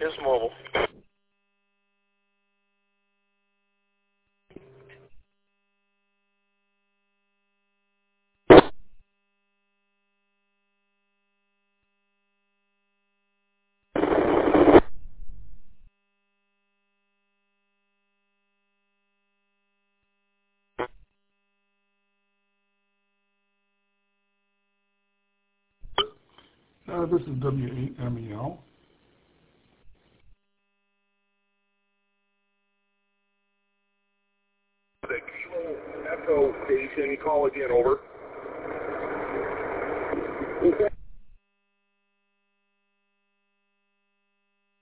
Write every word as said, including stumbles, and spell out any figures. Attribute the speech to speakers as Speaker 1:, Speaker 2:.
Speaker 1: is mobile.
Speaker 2: Uh, this is W eight M E L.
Speaker 3: The Kilo Echo Station, call again, over.
Speaker 1: Okay.